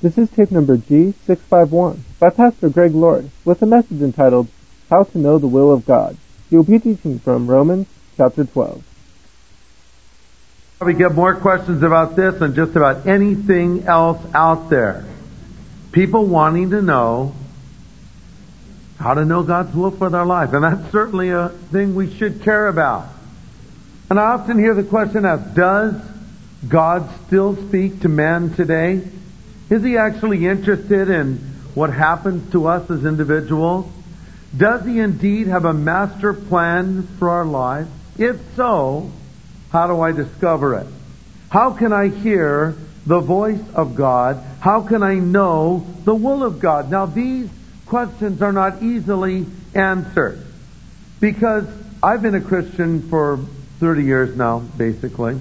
This is tape number G651 by Pastor Greg Lord with a message entitled, How to Know the Will of God. He will be teaching from Romans chapter 12. We get more questions about this than just about anything else out there. People wanting to know how to know God's will for their life. And that's certainly a thing we should care about. And I often hear the question asked, does God still speak to man today? Is He actually interested in what happens to us as individuals? Does He indeed have a master plan for our lives? If so, how do I discover it? How can I hear the voice of God? How can I know the will of God? Now, these questions are not easily answered because I've been a Christian for 30 years now, basically.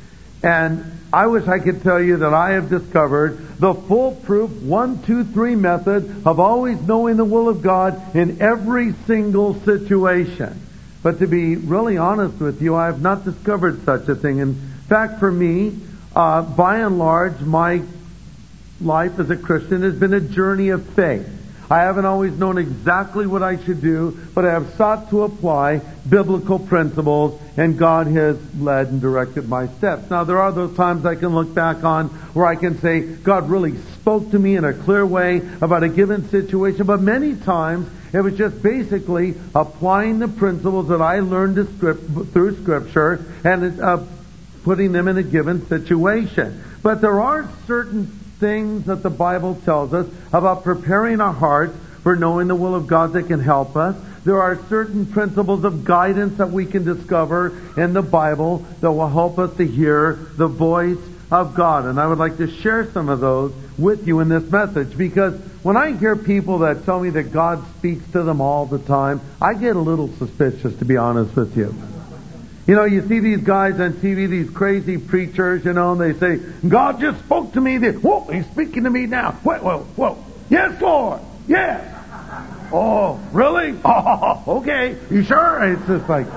And I wish I could tell you that I have discovered the foolproof 1, 2, 3 method of always knowing the will of God in every single situation. But to be really honest with you, I have not discovered such a thing. In fact, for me, by and large, my life as a Christian has been a journey of faith. I haven't always known exactly what I should do, but I have sought to apply biblical principles, and God has led and directed my steps. Now, there are those times I can look back on where I can say, God really spoke to me in a clear way about a given situation, but many times it was just basically applying the principles that I learned through Scripture and putting them in a given situation. But there are certain things that the Bible tells us about preparing our hearts for knowing the will of God that can help us. There are certain principles of guidance that we can discover in the Bible that will help us to hear the voice of God. And I would like to share some of those with you in this message, because when I hear people that tell me that God speaks to them all the time, I get a little suspicious, to be honest with you. You know, you see these guys on TV, these crazy preachers, and they say, God just spoke to me. Whoa, He's speaking to me now. Whoa. Yes, Lord. Yes. Oh, really? Oh, okay. You sure? It's just like...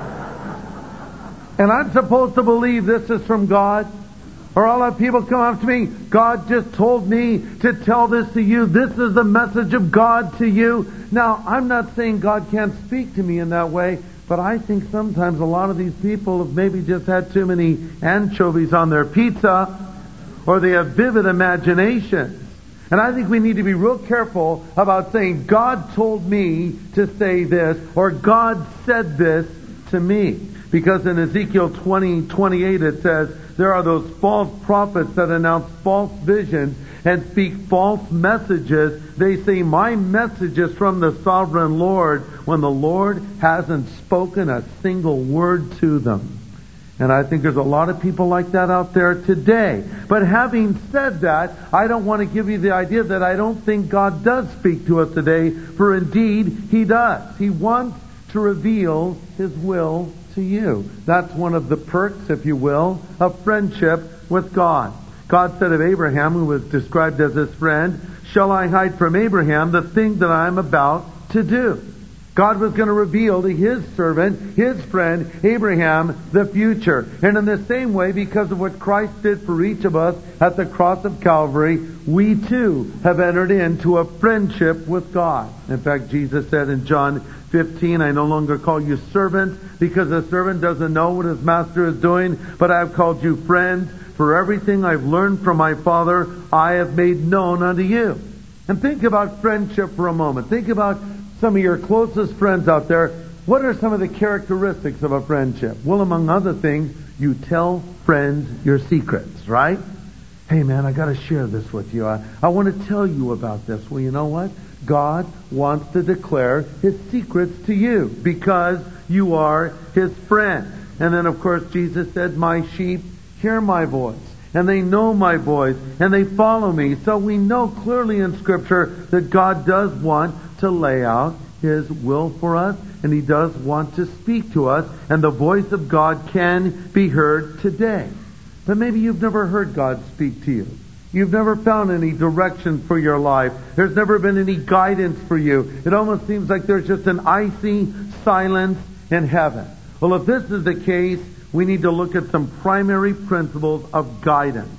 And I'm supposed to believe this is from God? Or I'll have people come up to me, God just told me to tell this to you. This is the message of God to you. Now, I'm not saying God can't speak to me in that way, but I think sometimes a lot of these people have maybe just had too many anchovies on their pizza, or they have vivid imaginations. And I think we need to be real careful about saying, God told me to say this, or God said this to me. Because in Ezekiel 20:28 it says, there are those false prophets that announce false visions and speak false messages. They say, my message is from the sovereign Lord, when the Lord hasn't spoken a single word to them. And I think there's a lot of people like that out there today. But having said that, I don't want to give you the idea that I don't think God does speak to us today, for indeed He does. He wants to reveal His will to you. That's one of the perks, if you will, of friendship with God. God said of Abraham, who was described as His friend, shall I hide from Abraham the thing that I'm about to do? God was going to reveal to His servant, His friend, Abraham, the future. And in the same way, because of what Christ did for each of us at the cross of Calvary, we too have entered into a friendship with God. In fact, Jesus said in John 15, I no longer call you servants, because a servant doesn't know what his master is doing, but I have called you friends. For everything I've learned from my Father, I have made known unto you. And think about friendship for a moment. Think about some of your closest friends out there. What are some of the characteristics of a friendship? Well, among other things, you tell friends your secrets, right? Hey man, I got to share this with you. I want to tell you about this. Well, you know what? God wants to declare His secrets to you because you are His friend. And then, of course, Jesus said, my sheep hear my voice, and they know my voice, and they follow me. So we know clearly in Scripture that God does want to lay out His will for us, and He does want to speak to us, and the voice of God can be heard today. But maybe you've never heard God speak to you. You've never found any direction for your life. There's never been any guidance for you. It almost seems like there's just an icy silence in heaven. Well, if this is the case, we need to look at some primary principles of guidance.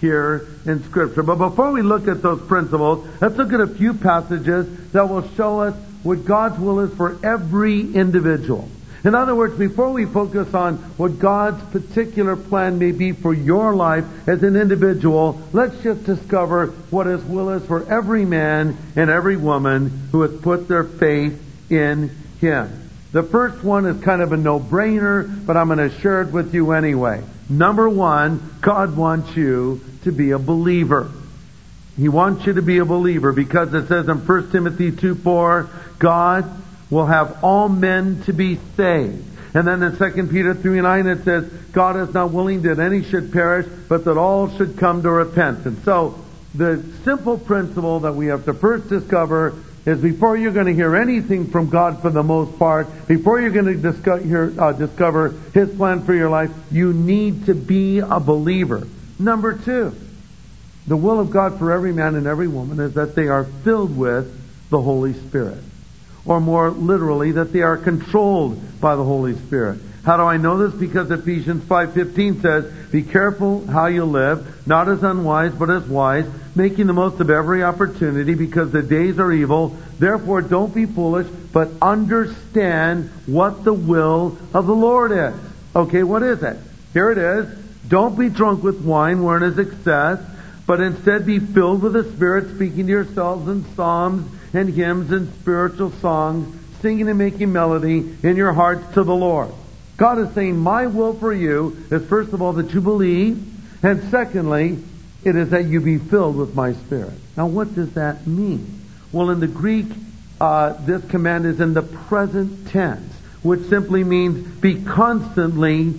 here in Scripture. But before we look at those principles, let's look at a few passages that will show us what God's will is for every individual. In other words, before we focus on what God's particular plan may be for your life as an individual, let's just discover what His will is for every man and every woman who has put their faith in Him. The first one is kind of a no-brainer, but I'm going to share it with you anyway. Number one, God wants you to be a believer. He wants you to be a believer because it says in 1 Timothy 2:4, God will have all men to be saved. And then in 2 Peter 3:9 it says, God is not willing that any should perish, but that all should come to repentance. So the simple principle that we have to first discover is before you're going to hear anything from God for the most part, before you're going to discover His plan for your life, you need to be a believer. Number two, the will of God for every man and every woman is that they are filled with the Holy Spirit. Or more literally, that they are controlled by the Holy Spirit. How do I know this? Because Ephesians 5:15 says, be careful how you live, not as unwise, but as wise, making the most of every opportunity, because the days are evil. Therefore, don't be foolish, but understand what the will of the Lord is. Okay, what is it? Here it is. Don't be drunk with wine wherein is excess, but instead be filled with the Spirit, speaking to yourselves in psalms and hymns and spiritual songs, singing and making melody in your hearts to the Lord. God is saying, my will for you is first of all that you believe, and secondly, it is that you be filled with my Spirit. Now what does that mean? Well, in the Greek, this command is in the present tense, which simply means be constantly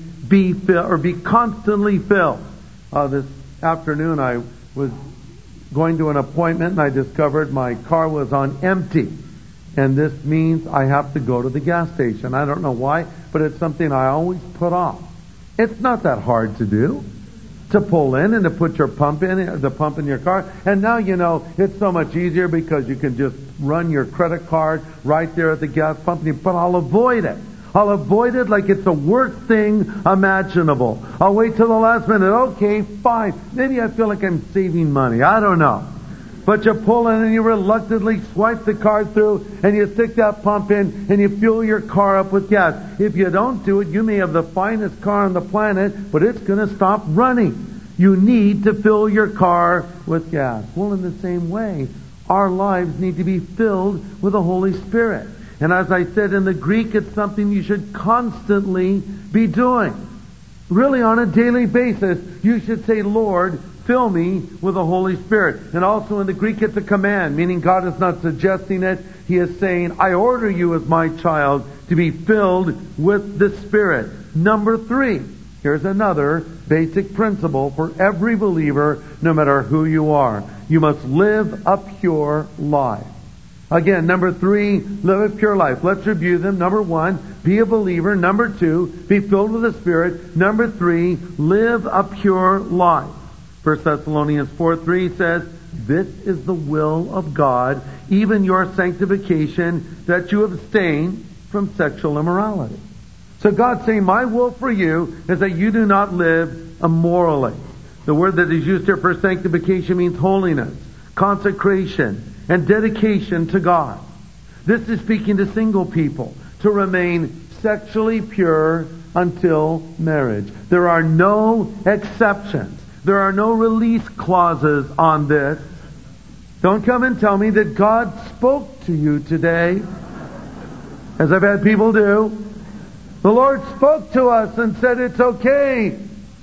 filled. This afternoon I was going to an appointment and I discovered my car was on empty. And this means I have to go to the gas station. I don't know why, but it's something I always put off. It's not that hard to do, to pull in and to put your pump in, the pump in your car. And now, it's so much easier because you can just run your credit card right there at the gas pump. But I'll avoid it. I'll avoid it like it's the worst thing imaginable. I'll wait till the last minute. Okay, fine. Maybe I feel like I'm saving money. I don't know. But you pull in and you reluctantly swipe the card through and you stick that pump in and you fuel your car up with gas. If you don't do it, you may have the finest car on the planet, but it's going to stop running. You need to fill your car with gas. Well, in the same way, our lives need to be filled with the Holy Spirit. And as I said, in the Greek, it's something you should constantly be doing. Really, on a daily basis, you should say, Lord, fill me with the Holy Spirit. And also in the Greek, it's a command, meaning God is not suggesting it. He is saying, I order you as my child to be filled with the Spirit. Number 3, here's another basic principle for every believer, no matter who you are. You must live a pure life. Again, number 3, live a pure life. Let's review them. Number 1, be a believer. Number 2, be filled with the Spirit. Number 3, live a pure life. 1 Thessalonians 4:3 says, this is the will of God, even your sanctification, that you abstain from sexual immorality. So God's saying, my will for you is that you do not live immorally. The word that is used here for sanctification means holiness, consecration, and dedication to God. This is speaking to single people, to remain sexually pure until marriage. There are no exceptions. There are no release clauses on this. Don't come and tell me that God spoke to you today, as I've had people do. The Lord spoke to us and said it's okay,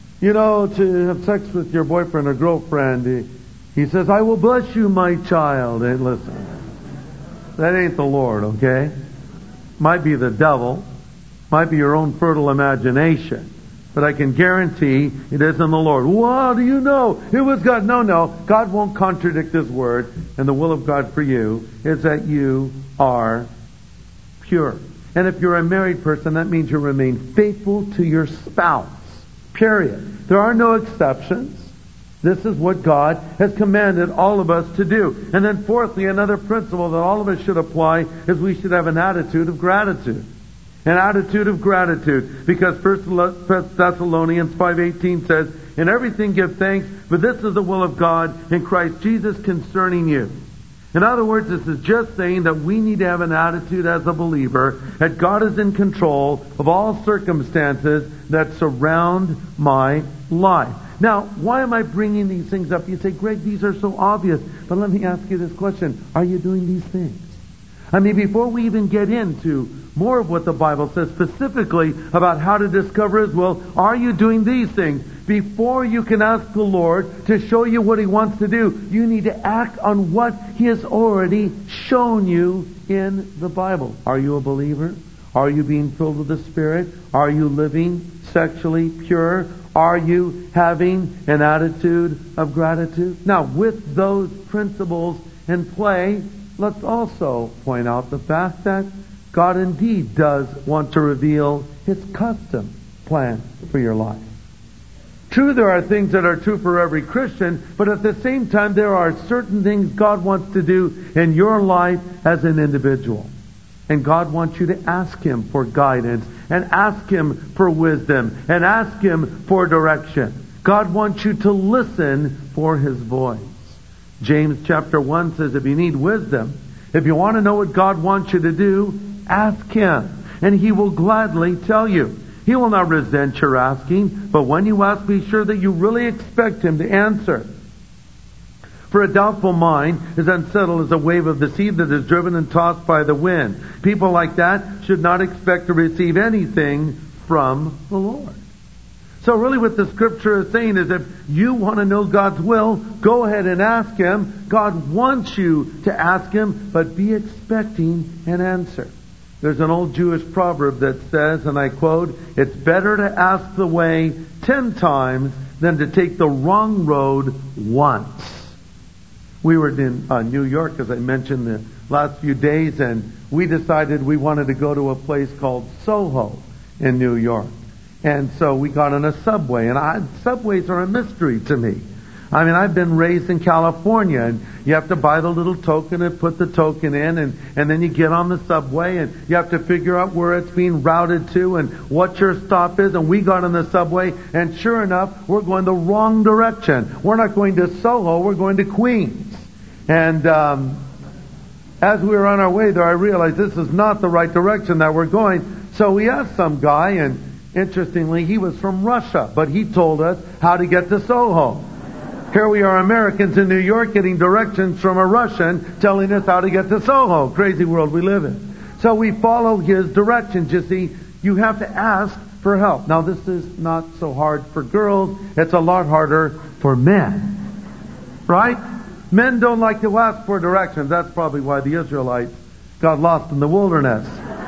to have sex with your boyfriend or girlfriend. He says, I will bless you, my child. And listen, that ain't the Lord, okay? Might be the devil, might be your own fertile imagination. But I can guarantee it isn't the Lord. Well, how do you know? It was God. No. God won't contradict His word. And the will of God for you is that you are pure. And if you're a married person, that means you remain faithful to your spouse. Period. There are no exceptions. This is what God has commanded all of us to do. And then fourthly, another principle that all of us should apply is we should have an attitude of gratitude. An attitude of gratitude. Because 1 Thessalonians 5:18 says, "In everything give thanks, for this is the will of God in Christ Jesus concerning you." In other words, this is just saying that we need to have an attitude as a believer that God is in control of all circumstances that surround my life. Now, why am I bringing these things up? You say, Greg, these are so obvious. But let me ask you this question. Are you doing these things? I mean, before we even get into more of what the Bible says specifically about how to discover His will, are you doing these things? Before you can ask the Lord to show you what He wants to do, you need to act on what He has already shown you in the Bible. Are you a believer? Are you being filled with the Spirit? Are you living sexually pure? Are you having an attitude of gratitude? Now, with those principles in play, let's also point out the fact that God indeed does want to reveal His custom plan for your life. True, there are things that are true for every Christian, but at the same time, there are certain things God wants to do in your life as an individual. And God wants you to ask Him for guidance, and ask Him for wisdom, and ask Him for direction. God wants you to listen for His voice. James chapter 1 says, if you need wisdom, if you want to know what God wants you to do, ask Him, and He will gladly tell you. He will not resent your asking, but when you ask, be sure that you really expect Him to answer. For a doubtful mind is unsettled as a wave of the sea that is driven and tossed by the wind. People like that should not expect to receive anything from the Lord. So really what the Scripture is saying is if you want to know God's will, go ahead and ask Him. God wants you to ask Him, but be expecting an answer. There's an old Jewish proverb that says, and I quote, "It's better to ask the way 10 times than to take the wrong road once." We were in New York, as I mentioned, the last few days, and we decided we wanted to go to a place called Soho in New York. And so we got on a subway, and subways are a mystery to me. I mean, I've been raised in California, and you have to buy the little token and put the token in, and then you get on the subway, and you have to figure out where it's being routed to and what your stop is. And we got on the subway, and sure enough, we're going the wrong direction. We're not going to Soho, we're going to Queens. And as we were on our way there, I realized this is not the right direction that we're going. So we asked some guy, and interestingly, he was from Russia, but he told us how to get to Soho. Here we are, Americans in New York, getting directions from a Russian telling us how to get to Soho. Crazy world we live in. So we follow his directions. You see, you have to ask for help. Now, this is not so hard for girls. It's a lot harder for men. Right? Men don't like to ask for directions. That's probably why the Israelites got lost in the wilderness.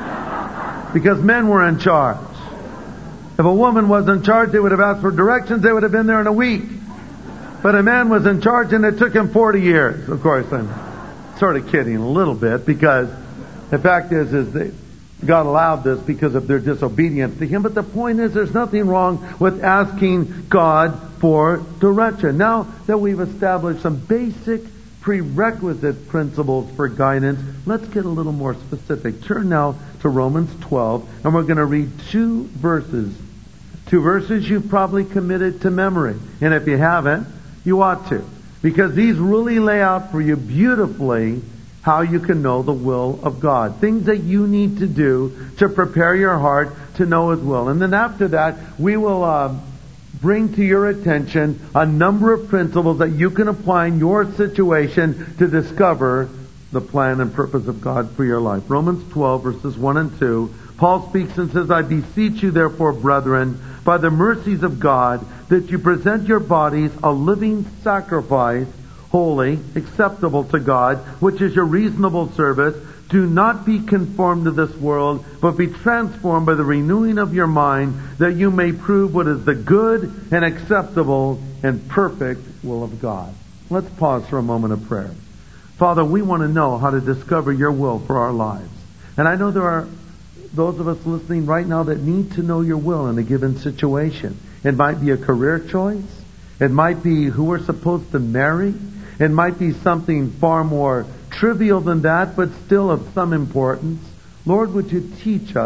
Because men were in charge. If a woman was in charge, they would have asked for directions. They would have been there in a week. But a man was in charge, and it took him 40 years. Of course, I'm sort of kidding a little bit, because the fact is that God allowed this because of their disobedience to Him. But the point is, there's nothing wrong with asking God for direction. Now that we've established some basic prerequisite principles for guidance, let's get a little more specific. Turn now to Romans 12, and we're going to read 2 verses. 2 verses you've probably committed to memory. And if you haven't, you ought to. Because these really lay out for you beautifully how you can know the will of God. Things that you need to do to prepare your heart to know His will. And then after that, we will bring to your attention a number of principles that you can apply in your situation to discover the plan and purpose of God for your life. Romans 12, verses 1 and 2. Paul speaks and says, "I beseech you therefore, brethren, by the mercies of God, that you present your bodies a living sacrifice, holy, acceptable to God, which is your reasonable service. Do not be conformed to this world, but be transformed by the renewing of your mind, that you may prove what is the good and acceptable and perfect will of God." Let's pause for a moment of prayer. Father, we want to know how to discover your will for our lives. And I know there are those of us listening right now that need to know your will in a given situation. It might be a career choice. It might be who we're supposed to marry. It might be something far more trivial than that, but still of some importance. Lord, would you teach us how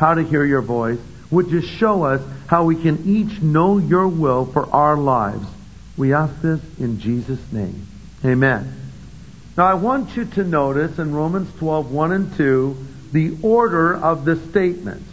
how to hear your voice. Would you show us how we can each know your will for our lives? We ask this in Jesus' name. Amen. Now I want you to notice in Romans 12, 1 and 2, the order of the statements.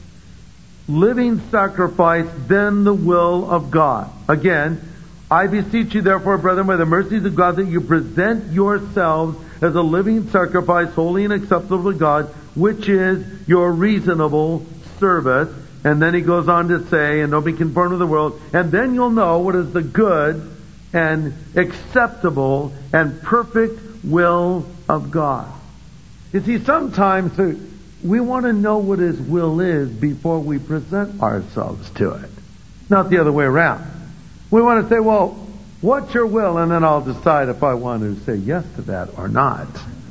Living sacrifice, then the will of God. Again, I beseech you therefore, brethren, by the mercies of God, that you present yourselves as a living sacrifice, holy and acceptable to God, which is your reasonable service. And then he goes on to say, and don't be conformed to the world. And then you'll know what is the good and acceptable and perfect will of God. You see, sometimes we want to know what His will is before we present ourselves to it. Not the other way around. We want to say, well, what's your will? And then I'll decide if I want to say yes to that or not.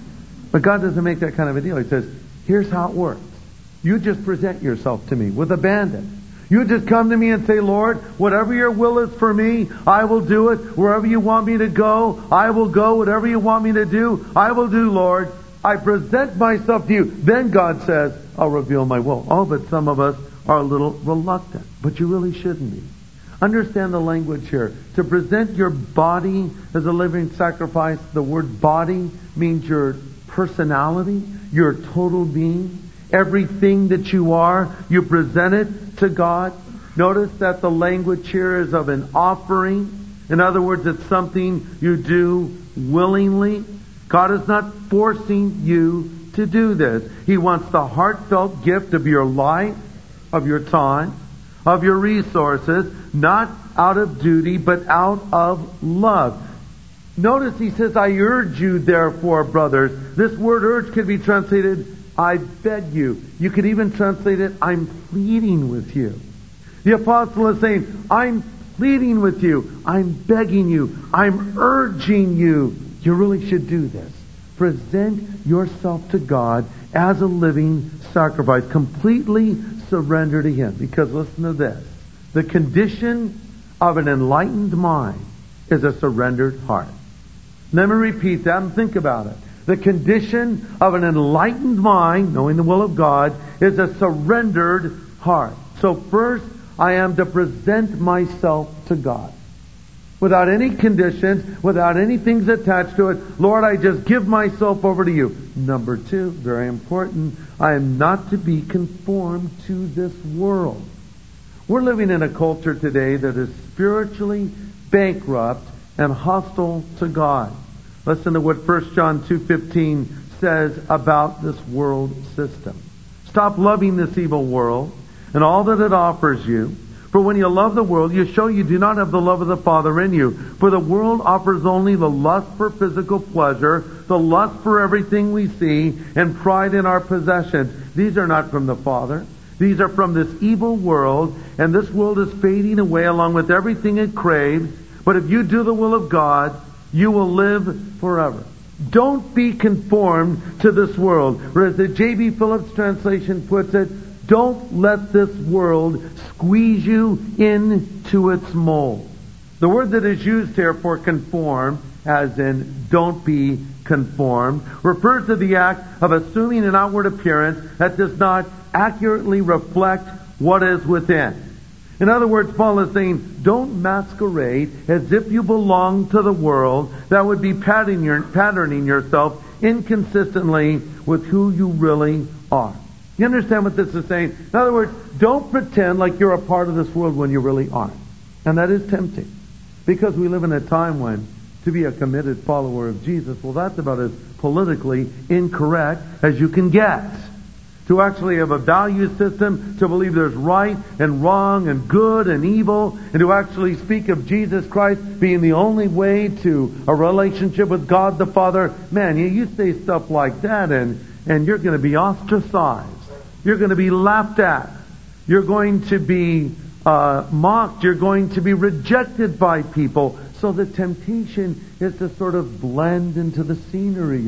But God doesn't make that kind of a deal. He says, here's how it works. You just present yourself to me with abandon. You just come to me and say, Lord, whatever your will is for me, I will do it. Wherever you want me to go, I will go. Whatever you want me to do, I will do, Lord. I present myself to you. Then God says, I'll reveal my will. Oh, but some of us are a little reluctant. But you really shouldn't be. Understand the language here. To present your body as a living sacrifice, the word body means your personality, your total being. Everything that you are, you present it to God. Notice that the language here is of an offering. In other words, it's something you do willingly. God is not forcing you to do this. He wants the heartfelt gift of your life, of your time, of your resources, not out of duty, but out of love. Notice he says, I urge you, therefore, brothers. This word urge can be translated, I beg you. You could even translate it, I'm pleading with you. The apostle is saying, I'm pleading with you. I'm begging you. I'm urging you. You really should do this. Present yourself to God as a living sacrifice. Completely surrender to Him. Because listen to this. The condition of an enlightened mind is a surrendered heart. Let me repeat that and think about it. The condition of an enlightened mind, knowing the will of God, is a surrendered heart. So first, I am to present myself to God. Without any conditions, without any things attached to it. Lord, I just give myself over to you. Number two, very important, I am not to be conformed to this world. We're living in a culture today that is spiritually bankrupt and hostile to God. Listen to what 1 John 2:15 says about this world system. Stop loving this evil world and all that it offers you. For when you love the world, you show you do not have the love of the Father in you. For the world offers only the lust for physical pleasure, the lust for everything we see, and pride in our possessions. These are not from the Father. These are from this evil world, and this world is fading away along with everything it craves. But if you do the will of God, you will live forever. Don't be conformed to this world. Or as the J.B. Phillips translation puts it, don't let this world squeeze you into its mold. The word that is used here for conform, as in don't be conformed, refers to the act of assuming an outward appearance that does not accurately reflect what is within. In other words, Paul is saying, don't masquerade as if you belong to the world. That would be patterning yourself inconsistently with who you really are. You understand what this is saying? In other words, don't pretend like you're a part of this world when you really aren't. And that is tempting. Because we live in a time when to be a committed follower of Jesus, well, that's about as politically incorrect as you can get. To actually have a value system, to believe there's right and wrong and good and evil, and to actually speak of Jesus Christ being the only way to a relationship with God the Father. Man, you say stuff like that and you're going to be ostracized. You're going to be laughed at. You're going to be mocked. You're going to be rejected by people. So the temptation is to sort of blend into the scenery,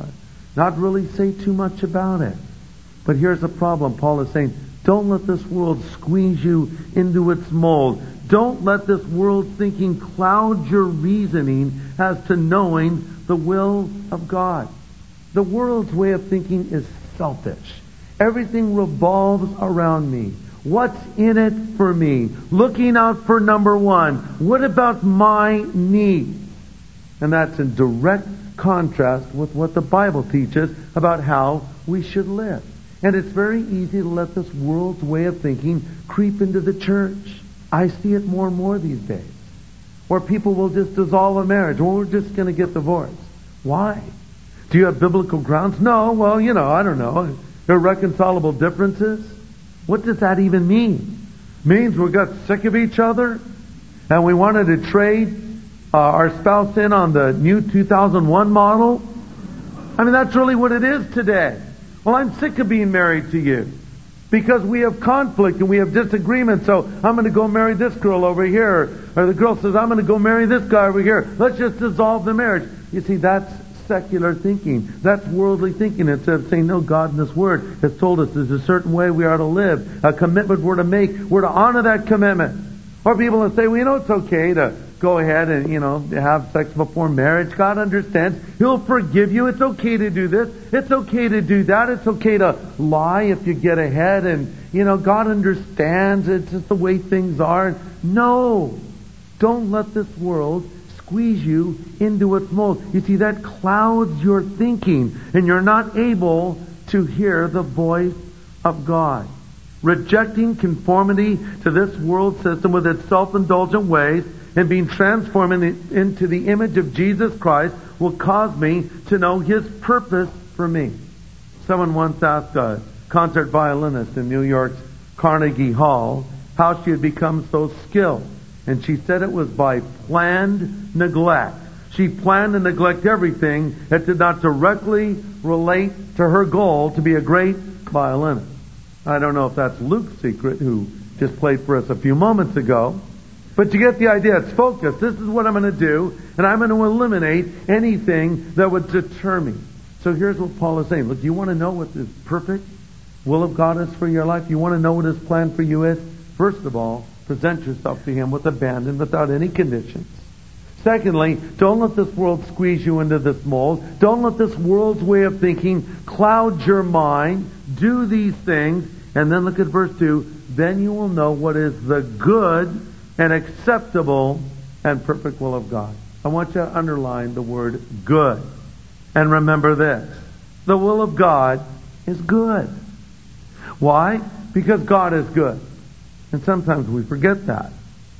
not really say too much about it. But here's the problem. Paul is saying, don't let this world squeeze you into its mold. Don't let this world thinking cloud your reasoning as to knowing the will of God. The world's way of thinking is selfish. Everything revolves around me. What's in it for me? Looking out for number one. What about my needs? And that's in direct contrast with what the Bible teaches about how we should live. And it's very easy to let this world's way of thinking creep into the church. I see it more and more these days. Where people will just dissolve a marriage. Or we're just going to get divorced. Why? Do you have biblical grounds? No, well, I don't know. Irreconcilable differences? What does that even mean? Means we got sick of each other and we wanted to trade our spouse in on the new 2001 model? I mean, that's really what it is today. Well, I'm sick of being married to you because we have conflict and we have disagreement, so I'm going to go marry this girl over here. Or the girl says, I'm going to go marry this guy over here. Let's just dissolve the marriage. You see, that's secular thinking. That's worldly thinking. Instead of saying, no, God in this Word has told us there's a certain way we are to live, a commitment we're to make. We're to honor that commitment. Or people will say, well, it's okay to go ahead and, have sex before marriage. God understands. He'll forgive you. It's okay to do this. It's okay to do that. It's okay to lie if you get ahead. And, God understands. It's just the way things are. No. Don't let this world squeeze you into its mold. You see, that clouds your thinking, and you're not able to hear the voice of God. Rejecting conformity to this world system with its self-indulgent ways and being transformed into the image of Jesus Christ will cause me to know His purpose for me. Someone once asked a concert violinist in New York's Carnegie Hall how she had become so skilled. And she said it was by planned neglect. She planned to neglect everything that did not directly relate to her goal to be a great violinist. I don't know if that's Luke's secret, who just played for us a few moments ago. But you get the idea. It's focused. This is what I'm going to do, and I'm going to eliminate anything that would deter me. So here's what Paul is saying. Look, you want to know what the perfect will of God is for your life? You want to know what His plan for you is? First of all, present yourself to Him with abandon without any conditions. Secondly, don't let this world squeeze you into this mold. Don't let this world's way of thinking cloud your mind. Do these things. And then look at verse 2. Then you will know what is the good and acceptable and perfect will of God. I want you to underline the word good. And remember this. The will of God is good. Why? Because God is good. And sometimes we forget that.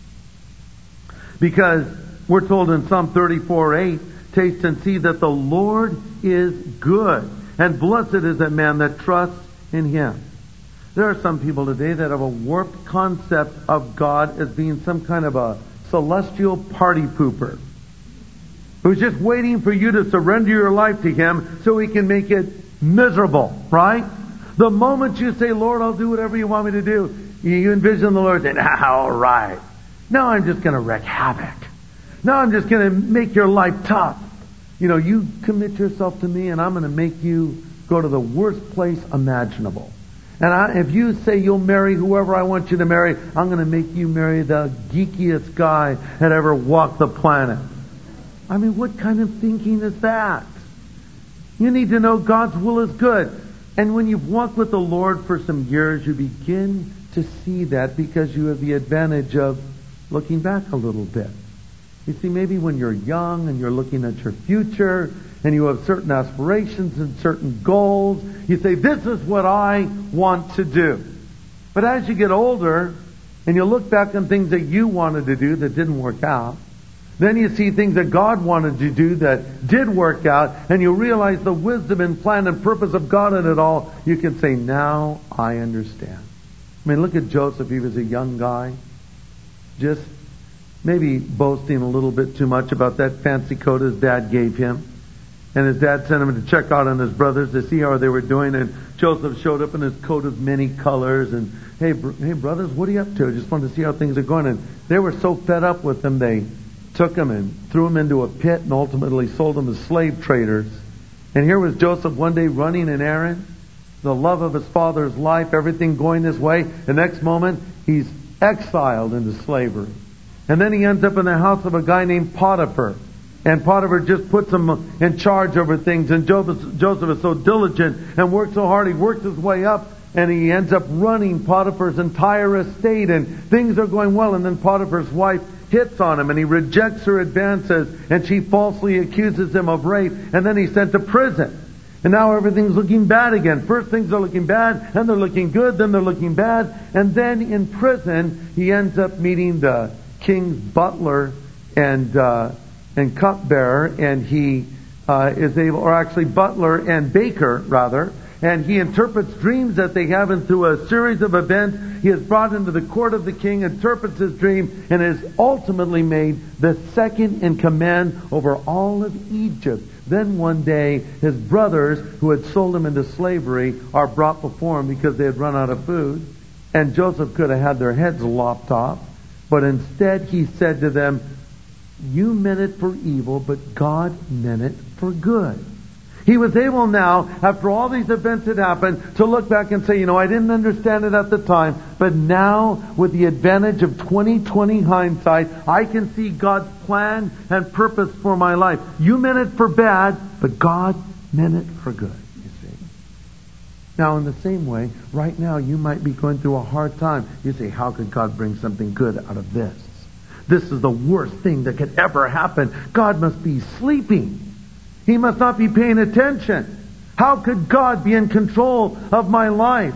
Because we're told in Psalm 34:8, taste and see that the Lord is good, and blessed is that man that trusts in Him. There are some people today that have a warped concept of God as being some kind of a celestial party pooper who's just waiting for you to surrender your life to Him so He can make it miserable, right? The moment you say, Lord, I'll do whatever you want me to do, you envision the Lord saying, all right. Now I'm just going to wreak havoc. Now I'm just going to make your life tough. You commit yourself to me and I'm going to make you go to the worst place imaginable. And if you say you'll marry whoever I want you to marry, I'm going to make you marry the geekiest guy that ever walked the planet. I mean, what kind of thinking is that? You need to know God's will is good. And when you've walked with the Lord for some years, you begin to see that because you have the advantage of looking back a little bit. You see, maybe when you're young and you're looking at your future and you have certain aspirations and certain goals, you say, this is what I want to do. But as you get older and you look back on things that you wanted to do that didn't work out, then you see things that God wanted to do that did work out, and you realize the wisdom and plan and purpose of God in it all, you can say, now I understand. I mean, look at Joseph. He was a young guy, just maybe boasting a little bit too much about that fancy coat his dad gave him. And his dad sent him to check out on his brothers to see how they were doing. And Joseph showed up in his coat of many colors. And, hey brothers, what are you up to? I just wanted to see how things are going. And they were so fed up with him, they took him and threw him into a pit and ultimately sold him as slave traders. And here was Joseph one day running an errand, the love of his father's life, everything going his way. The next moment, he's exiled into slavery. And then he ends up in the house of a guy named Potiphar. And Potiphar just puts him in charge over things. And Joseph is so diligent and works so hard. He works his way up and he ends up running Potiphar's entire estate. And things are going well. And then Potiphar's wife hits on him and he rejects her advances. And she falsely accuses him of rape. And then he's sent to prison. And now everything's looking bad again. First things are looking bad, and they're looking good, then they're looking bad. And then in prison, he ends up meeting the king's butler and cupbearer, and he is able, or actually butler and baker, rather. And he interprets dreams that they have, and through a series of events, he is brought into the court of the king, interprets his dream, and is ultimately made the second in command over all of Egypt. Then one day, his brothers, who had sold him into slavery, are brought before him because they had run out of food. And Joseph could have had their heads lopped off. But instead, he said to them, "You meant it for evil, but God meant it for good." He was able now, after all these events had happened, to look back and say, I didn't understand it at the time, but now, with the advantage of 20/20 hindsight, I can see God's plan and purpose for my life. You meant it for bad, but God meant it for good, you see. Now, in the same way, right now, you might be going through a hard time. You say, how could God bring something good out of this? This is the worst thing that could ever happen. God must be sleeping. He must not be paying attention. How could God be in control of my life?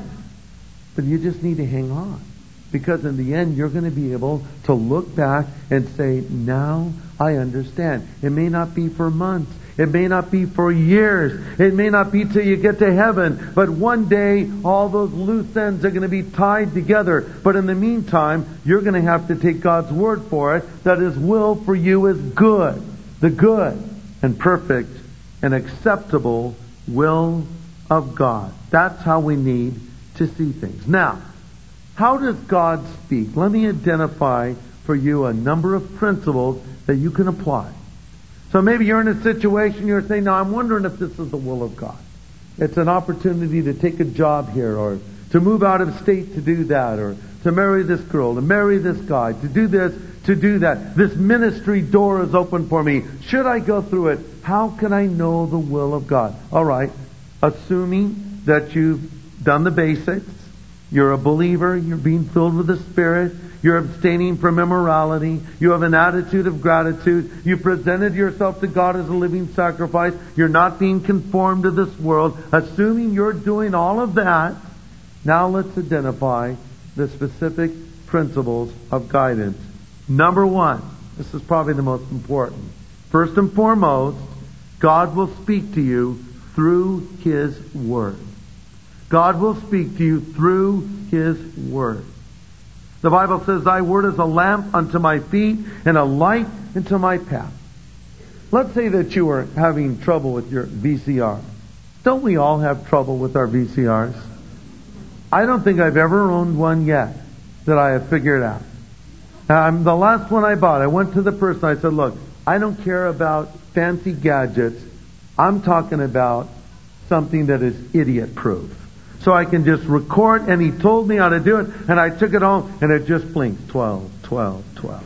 But you just need to hang on. Because in the end, you're going to be able to look back and say, now I understand. It may not be for months. It may not be for years. It may not be till you get to heaven. But one day, all those loose ends are going to be tied together. But in the meantime, you're going to have to take God's word for it, that His will for you is good. The good and perfect and acceptable will of God. That's how we need to see things. Now, how does God speak? Let me identify for you a number of principles that you can apply. So maybe you're in a situation, you're saying, now I'm wondering if this is the will of God. It's an opportunity to take a job here, or to move out of state to do that, or to marry this girl, to marry this guy, to do this, to do that. This ministry door is open for me. Should I go through it? How can I know the will of God? All right, assuming that you've done the basics, you're a believer, you're being filled with the Spirit, you're abstaining from immorality, you have an attitude of gratitude, you presented yourself to God as a living sacrifice, you're not being conformed to this world. Assuming you're doing all of that, now let's identify the specific principles of guidance. Number one, this is probably the most important. First and foremost, God will speak to you through His Word. God will speak to you through His Word. The Bible says, "Thy word is a lamp unto my feet and a light unto my path." Let's say that you are having trouble with your VCR. Don't we all have trouble with our VCRs? I don't think I've ever owned one yet that I have figured out. The last one I bought, I went to the person, I said, look, I don't care about fancy gadgets. I'm talking about something that is idiot-proof. So I can just record, and he told me how to do it, and I took it home, and it just blinked. 12, 12, 12.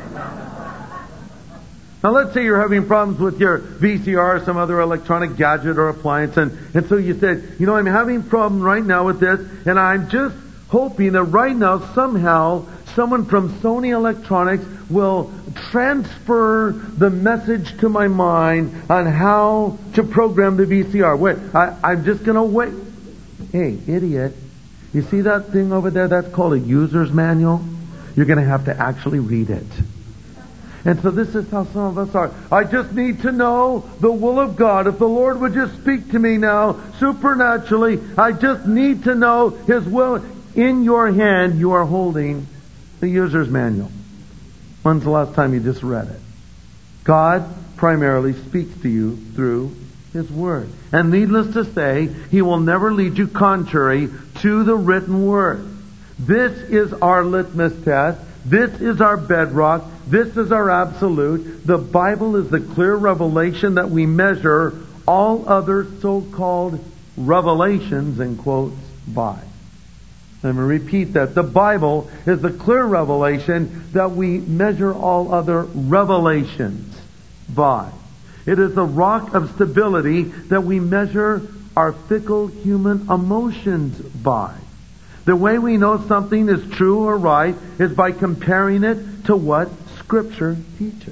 Now let's say you're having problems with your VCR or some other electronic gadget or appliance, and so you said, I'm having a problem right now with this, and I'm just hoping that right now somehow someone from Sony Electronics will transfer the message to my mind on how to program the VCR. Wait, I'm just going to wait. Hey, idiot. You see that thing over there? That's called a user's manual. You're going to have to actually read it. And so this is how some of us are. I just need to know the will of God. If the Lord would just speak to me now, supernaturally, I just need to know His will. In your hand, you are holding the user's manual. When's the last time you just read it? God primarily speaks to you through His Word. And needless to say, He will never lead you contrary to the written Word. This is our litmus test. This is our bedrock. This is our absolute. The Bible is the clear revelation that we measure all other so-called revelations, in quotes, by. Let me repeat that. The Bible is the clear revelation that we measure all other revelations by. It is the rock of stability that we measure our fickle human emotions by. The way we know something is true or right is by comparing it to what Scripture teaches.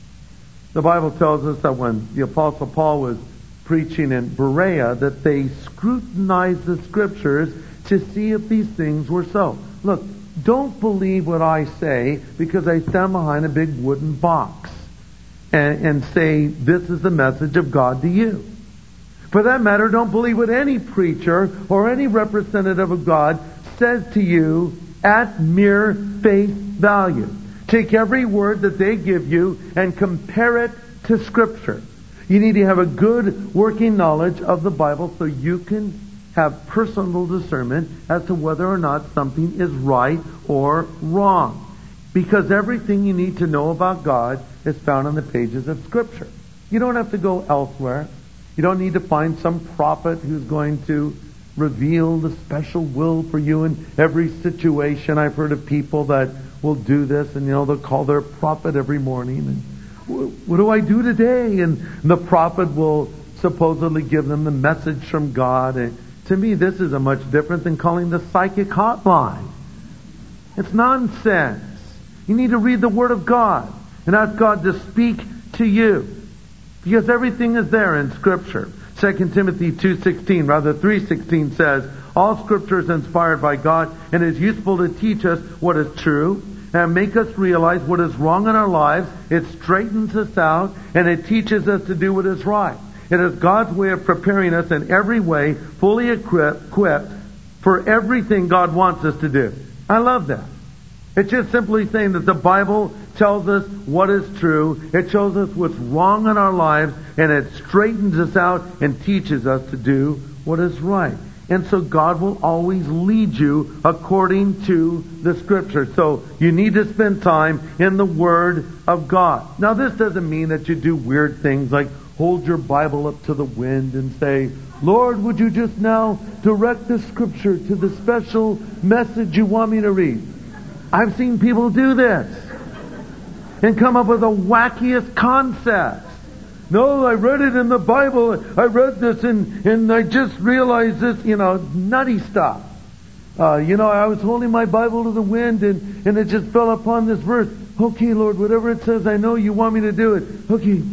The Bible tells us that when the Apostle Paul was preaching in Berea, that they scrutinized the Scriptures to see if these things were so. Look, don't believe what I say because I stand behind a big wooden box and say this is the message of God to you. For that matter, don't believe what any preacher or any representative of God says to you at mere face value. Take every word that they give you and compare it to Scripture. You need to have a good working knowledge of the Bible so you can have personal discernment as to whether or not something is right or wrong. Because everything you need to know about God is found on the pages of Scripture. You don't have to go elsewhere. You don't need to find some prophet who's going to reveal the special will for you in every situation. I've heard of people that will do this, and they'll call their prophet every morning. And what do I do today? And the prophet will supposedly give them the message from God. And to me, this is a much different than calling the psychic hotline. It's nonsense. You need to read the Word of God and ask God to speak to you. Because everything is there in Scripture. 2 Timothy 2:16, rather 3:16 says, all Scripture is inspired by God and is useful to teach us what is true and make us realize what is wrong in our lives. It straightens us out and it teaches us to do what is right. It is God's way of preparing us in every way, fully equipped for everything God wants us to do. I love that. It's just simply saying that the Bible tells us what is true. It shows us what's wrong in our lives, and it straightens us out and teaches us to do what is right. And so God will always lead you according to the Scripture. So you need to spend time in the Word of God. Now this doesn't mean that you do weird things like hold your Bible up to the wind and say, Lord, would you just now direct the Scripture to the special message you want me to read? I've seen people do this and come up with the wackiest concepts. No, I read it in the Bible. I read this and I just realized this, nutty stuff. I was holding my Bible to the wind and it just fell upon this verse. Okay, Lord, whatever it says, I know you want me to do it. Okay.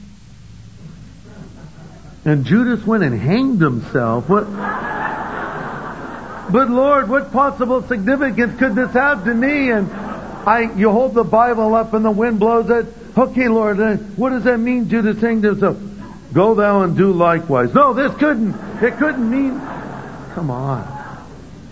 And Judas went and hanged himself. What? But Lord, what possible significance could this have to me? And you hold the Bible up and the wind blows it. Okay, Lord, what does that mean, Judas saying to himself? Go thou and do likewise. No, it couldn't mean. Come on.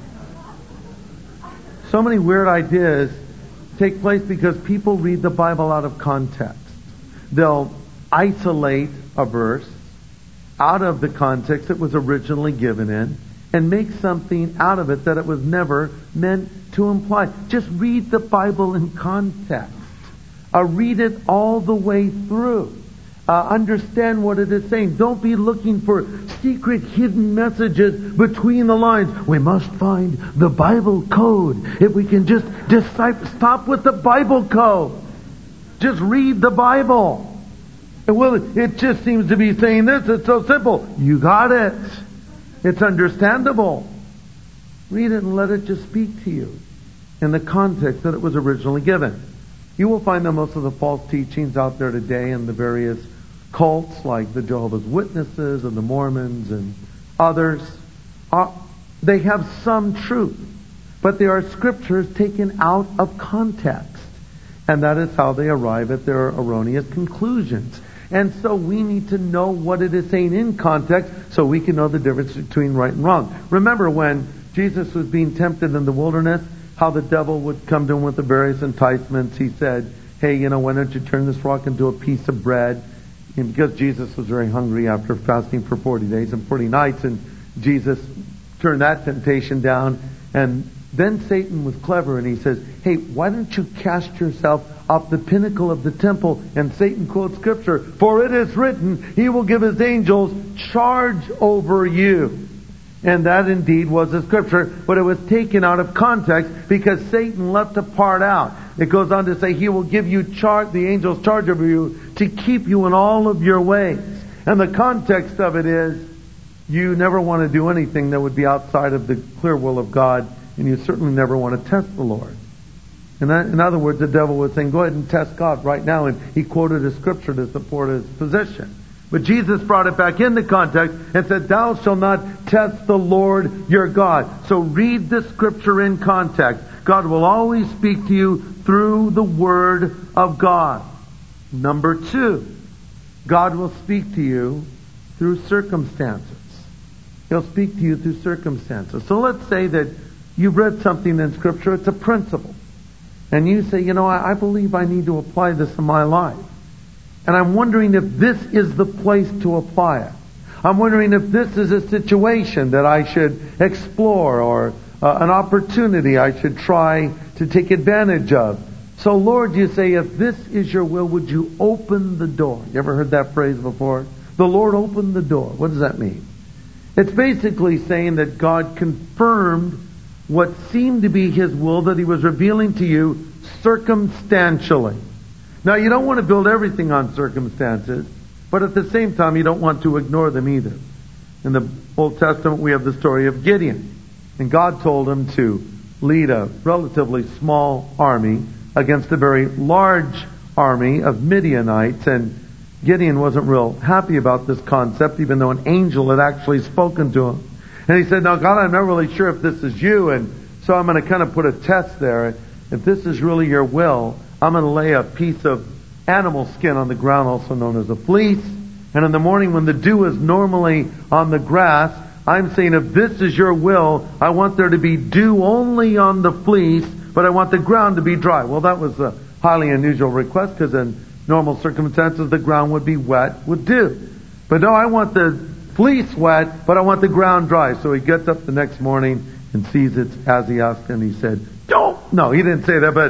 So many weird ideas take place because people read the Bible out of context. They'll isolate a verse out of the context it was originally given in and make something out of it that it was never meant to imply. Just read the Bible in context. Read it all the way through. Understand what it is saying. Don't be looking for secret hidden messages between the lines. We must find the Bible code. If we can just decipher, stop with the Bible code. Just read the Bible. Well, it just seems to be saying this. It's so simple. You got it. It's understandable. Read it and let it just speak to you in the context that it was originally given. You will find that most of the false teachings out there today in the various cults like the Jehovah's Witnesses and the Mormons and others, they have some truth, but they are scriptures taken out of context. And that is how they arrive at their erroneous conclusions. And so we need to know what it is saying in context so we can know the difference between right and wrong. Remember when Jesus was being tempted in the wilderness, how the devil would come to him with the various enticements. He said, hey, why don't you turn this rock into a piece of bread? And because Jesus was very hungry after fasting for 40 days and 40 nights, and Jesus turned that temptation down. And then Satan was clever and he says, hey, why don't you cast yourself up the pinnacle of the temple? And Satan quotes Scripture, for it is written, he will give his angels charge over you. And that indeed was a Scripture, but it was taken out of context because Satan left a part out. it goes on to say He will give you the angels charge over you to keep you in all of your ways. And the context of it is, you never want to do anything that would be outside of the clear will of God, and you certainly never want to test the Lord. In other words, the devil was saying, go ahead and test God right now, and he quoted a scripture to support his position. But Jesus brought it back into context and said, thou shalt not test the Lord your God. So read the scripture in context. God will always speak to you through the Word of God. Number 2, God will speak to you through circumstances. He'll speak to you through circumstances. So let's say that you've read something in Scripture, it's a principle. And you say, I believe I need to apply this in my life. And I'm wondering if this is the place to apply it. I'm wondering if this is a situation that I should explore, or an opportunity I should try to take advantage of. So Lord, you say, if this is your will, would you open the door? You ever heard that phrase before? The Lord opened the door. What does that mean? It's basically saying that God confirmed what seemed to be His will that He was revealing to you circumstantially. Now, you don't want to build everything on circumstances, but at the same time, you don't want to ignore them either. In the Old Testament, we have the story of Gideon. And God told him to lead a relatively small army against a very large army of Midianites. And Gideon wasn't real happy about this concept, even though an angel had actually spoken to him. And he said, now God, I'm not really sure if this is you, and so I'm going to kind of put a test there. If this is really your will, I'm going to lay a piece of animal skin on the ground, also known as a fleece. And in the morning when the dew is normally on the grass, I'm saying if this is your will, I want there to be dew only on the fleece, but I want the ground to be dry. Well, that was a highly unusual request, because in normal circumstances the ground would be wet with dew. But no, I want the fleece wet, but I want the ground dry. So he gets up the next morning and sees it's as he asked, and he said, no, he didn't say that,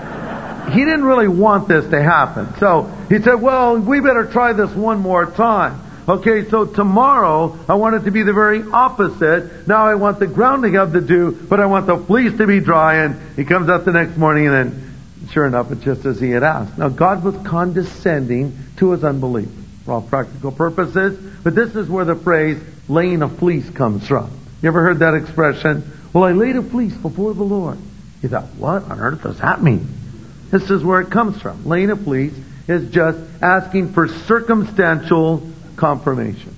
but he didn't really want this to happen. So he said, well, we better try this one more time. Okay, so tomorrow I want it to be the very opposite. Now I want the ground to have the dew, but I want the fleece to be dry. And he comes up the next morning, and then sure enough, it's just as he had asked. Now God was condescending to his unbelief for all practical purposes, but this is where the phrase laying a fleece comes from. You ever heard that expression? Well, I laid a fleece before the Lord. You thought, what on earth does that mean? This is where it comes from. Laying a fleece is just asking for circumstantial confirmation.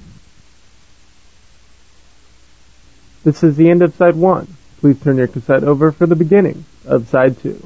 This is the end of side 1. Please turn your cassette over for the beginning of side 2.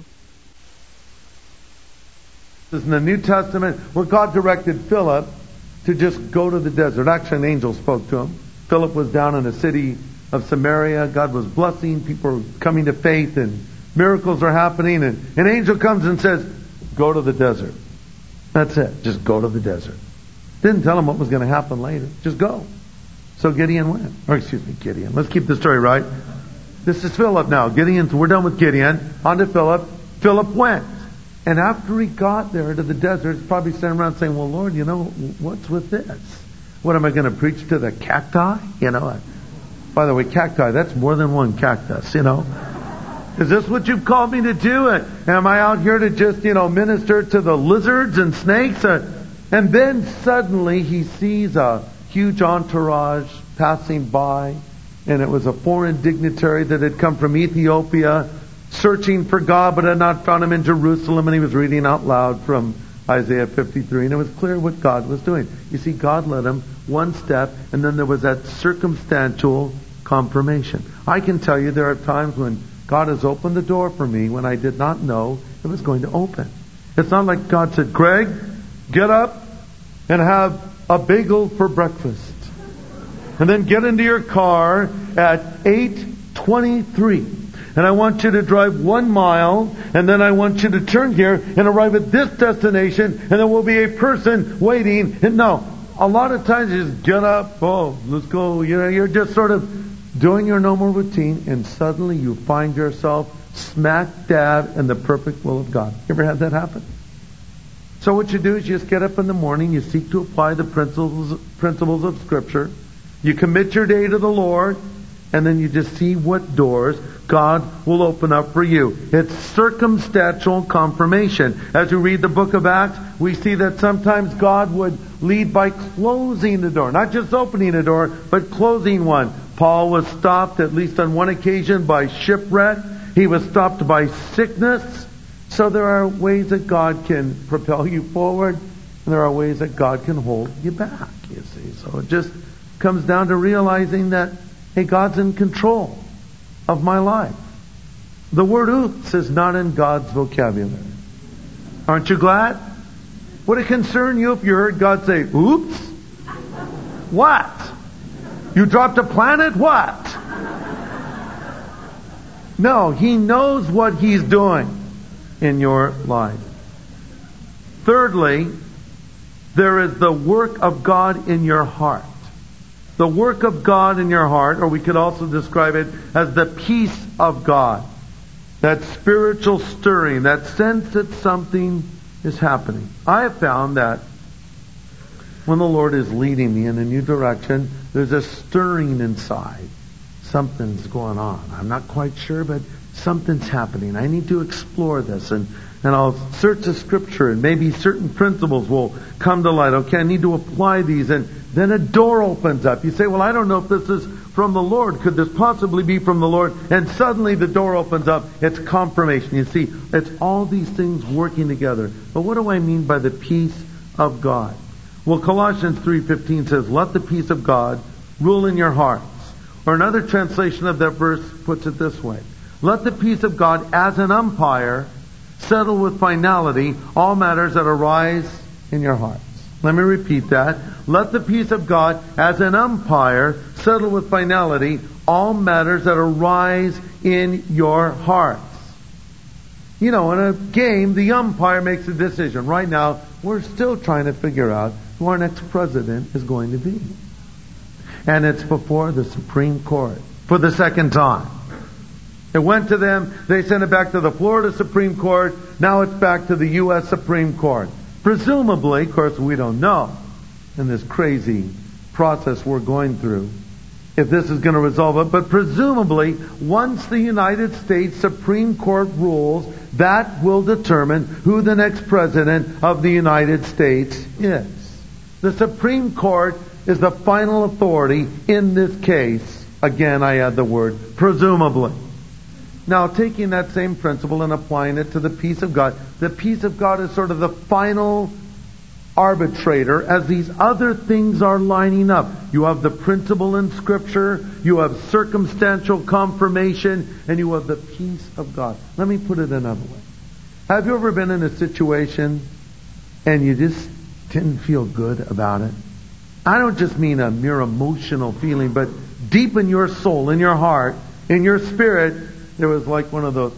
This is in the New Testament where God directed Philip to just go to the desert. Actually, an angel spoke to him. Philip was down in the city of Samaria. God was blessing. People were coming to faith, and miracles are happening. And an angel comes and says, go to the desert. That's it. Just go to the desert. Didn't tell him what was going to happen later. Just go. So Gideon went. Gideon. Let's keep the story right. This is Philip now. We're done with Gideon. On to Philip. Philip went. And after he got there to the desert, he's probably standing around saying, well, Lord, what's with this? What, am I going to preach to the cacti? By the way, cacti, that's more than one cactus, Is this what you've called me to do? Am I out here to just, minister to the lizards and snakes? And then suddenly he sees a huge entourage passing by, and it was a foreign dignitary that had come from Ethiopia, searching for God, but had not found Him in Jerusalem, and he was reading out loud from Isaiah 53, and it was clear what God was doing. You see, God led him one step, and then there was that circumstantial confirmation. I can tell you there are times when God has opened the door for me when I did not know it was going to open. It's not like God said, Greg, get up and have a bagel for breakfast. And then get into your car at 8:23. And I want you to drive 1 mile, and then I want you to turn here and arrive at this destination, and there will be a person waiting. And no, a lot of times you just get up, let's go. You're just sort of doing your normal routine, and suddenly you find yourself smack dab in the perfect will of God. You ever had that happen? So what you do is you just get up in the morning, you seek to apply the principles of Scripture, you commit your day to the Lord, and then you just see what doors God will open up for you. It's circumstantial confirmation. As we read the book of Acts, we see that sometimes God would lead by closing the door. Not just opening a door, but closing one. Paul was stopped, at least on one occasion, by shipwreck. He was stopped by sickness. So there are ways that God can propel you forward, and there are ways that God can hold you back, you see. So it just comes down to realizing that, hey, God's in control of my life. The word oops is not in God's vocabulary. Aren't you glad? Would it concern you if you heard God say, oops? What? You dropped a planet? What? No, He knows what He's doing in your life. Thirdly, there is the work of God in your heart. The work of God in your heart, or we could also describe it as the peace of God. That spiritual stirring, that sense that something is happening. I have found that when the Lord is leading me in a new direction, there's a stirring inside. Something's going on. I'm not quite sure, but something's happening. I need to explore this, and I'll search the Scripture, and maybe certain principles will come to light. Okay, I need to apply these, and then a door opens up. You say, well, I don't know if this is from the Lord. Could this possibly be from the Lord? And suddenly the door opens up. It's confirmation. You see, it's all these things working together. But what do I mean by the peace of God? Well, Colossians 3:15 says, let the peace of God rule in your hearts. Or another translation of that verse puts it this way. Let the peace of God as an umpire settle with finality all matters that arise in your hearts. Let me repeat that. Let the peace of God as an umpire settle with finality all matters that arise in your hearts. You know, in a game, the umpire makes a decision. Right now, we're still trying to figure out who our next president is going to be. And it's before the Supreme Court for the second time. It went to them. They sent it back to the Florida Supreme Court. Now it's back to the U.S. Supreme Court. Presumably, of course, we don't know in this crazy process we're going through if this is going to resolve it. But presumably, once the United States Supreme Court rules, that will determine who the next president of the United States is. The Supreme Court is the final authority in this case. Again, I add the word presumably. Now, taking that same principle and applying it to the peace of God, the peace of God is sort of the final arbitrator as these other things are lining up. You have the principle in Scripture, you have circumstantial confirmation, and you have the peace of God. Let me put it another way. Have you ever been in a situation and you just didn't feel good about it? I don't just mean a mere emotional feeling, but deep in your soul, in your heart, in your spirit, there was like one of those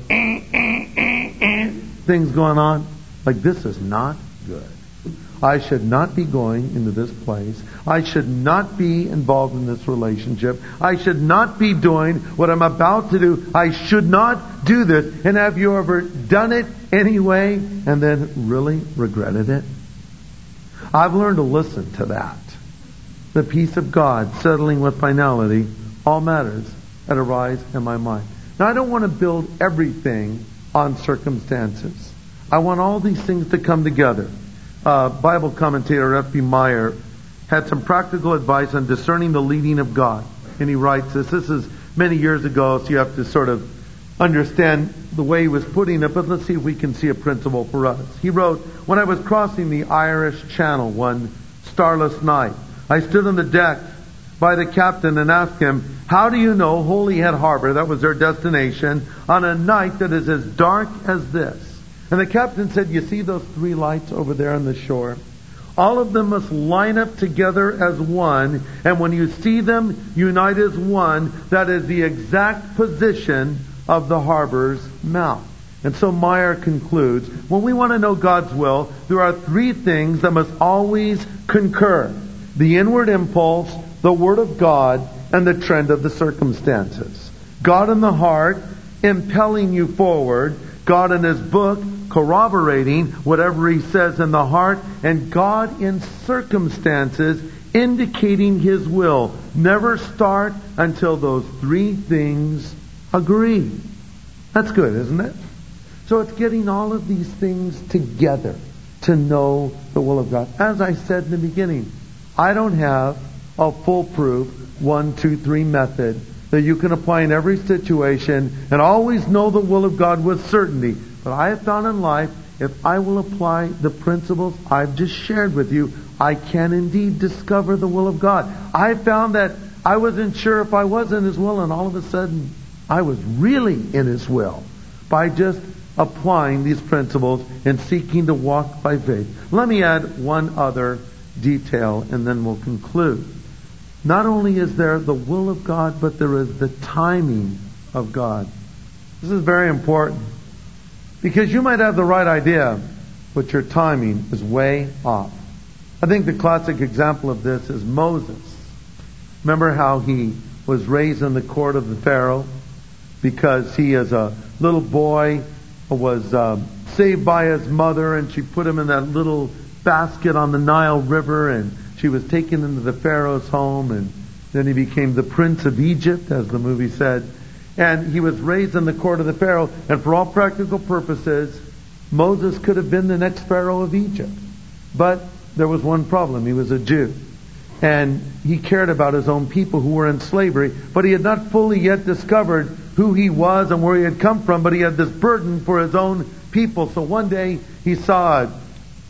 things going on. Like, this is not good. I should not be going into this place. I should not be involved in this relationship. I should not be doing what I'm about to do. I should not do this. And have you ever done it anyway and then really regretted it? I've learned to listen to that. The peace of God settling with finality all matters that arise in my mind. Now, I don't want to build everything on circumstances. I want all these things to come together. Bible commentator F.B. Meyer had some practical advice on discerning the leading of God. And he writes this. This is many years ago, so you have to sort of understand the way he was putting it, but let's see if we can see a principle for us. He wrote, when I was crossing the Irish Channel one starless night, I stood on the deck by the captain and asked him, how do you know Holyhead Harbor, that was their destination, on a night that is as dark as this? And the captain said, you see those three lights over there on the shore? All of them must line up together as one, and when you see them unite as one, that is the exact position of the harbor's mouth. And so Meyer concludes, when we want to know God's will, there are three things that must always concur. The inward impulse, the Word of God, and the trend of the circumstances. God in the heart, impelling you forward. God in His book, corroborating whatever He says in the heart. And God in circumstances, indicating His will. Never start until those three things agree. That's good, isn't it? So it's getting all of these things together to know the will of God. As I said in the beginning, I don't have a foolproof 1, 2, 3 method that you can apply in every situation and always know the will of God with certainty. But I have found in life, if I will apply the principles I've just shared with you, I can indeed discover the will of God. I found that I wasn't sure if I was in His will, and all of a sudden I was really in His will by just applying these principles and seeking to walk by faith. Let me add one other detail and then we'll conclude. Not only is there the will of God, but there is the timing of God. This is very important. Because you might have the right idea, but your timing is way off. I think the classic example of this is Moses. Remember how he was raised in the court of the Pharaoh because he, as a little boy, was saved by his mother, and she put him in that little basket on the Nile River, and she was taken into the Pharaoh's home, and then he became the Prince of Egypt, as the movie said. And he was raised in the court of the Pharaoh, and for all practical purposes, Moses could have been the next Pharaoh of Egypt. But there was one problem. He was a Jew. And he cared about his own people who were in slavery, but he had not fully yet discovered who he was and where he had come from, but he had this burden for his own people. So one day he saw an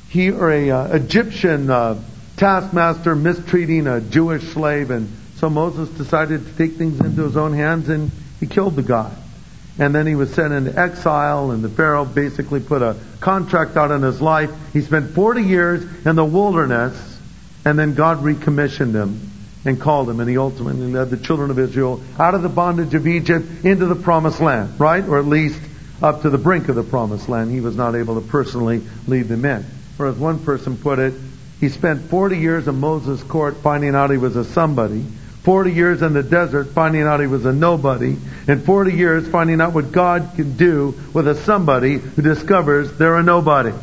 Egyptian taskmaster mistreating a Jewish slave, and so Moses decided to take things into his own hands, and he killed the guy. And then he was sent into exile, and the Pharaoh basically put a contract out on his life. He spent 40 years in the wilderness, and then God recommissioned him and called him, and he ultimately led the children of Israel out of the bondage of Egypt into the promised land, right? Or at least up to the brink of the promised land. He was not able to personally lead them in. Or as one person put it, he spent 40 years in Moses' court finding out he was a somebody, 40 years in the desert finding out he was a nobody, and 40 years finding out what God can do with a somebody who discovers they're a nobody.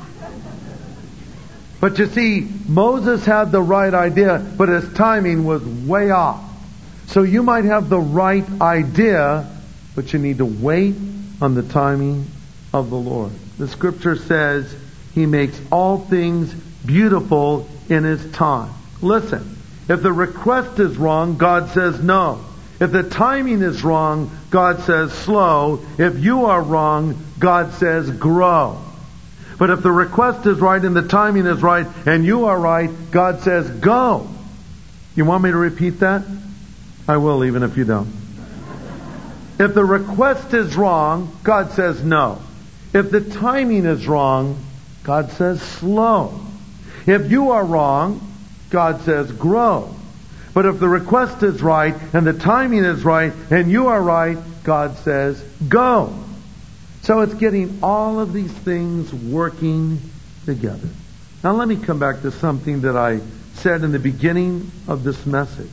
But you see, Moses had the right idea, but his timing was way off. So you might have the right idea, but you need to wait on the timing of the Lord. The Scripture says He makes all things beautiful in His time. Listen, if the request is wrong, God says no. If the timing is wrong, God says slow. If you are wrong, God says grow. But if the request is right and the timing is right and you are right, God says go. You want me to repeat that? I will, even if you don't. If the request is wrong, God says no. If the timing is wrong, God says slow. If you are wrong, God says grow. But if the request is right and the timing is right and you are right, God says go. So it's getting all of these things working together. Now let me come back to something that I said in the beginning of this message.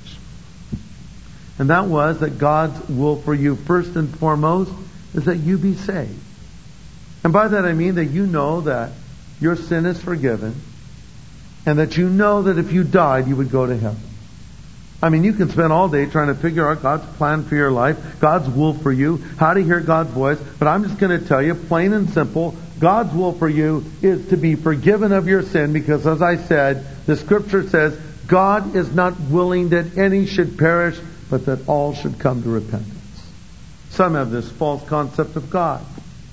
And that was that God's will for you, first and foremost, is that you be saved. And by that I mean that you know that your sin is forgiven, and that you know that if you died, you would go to heaven. I mean, you can spend all day trying to figure out God's plan for your life, God's will for you, how to hear God's voice. But I'm just going to tell you, plain and simple, God's will for you is to be forgiven of your sin, because as I said, the Scripture says, God is not willing that any should perish, but that all should come to repentance. Some have this false concept of God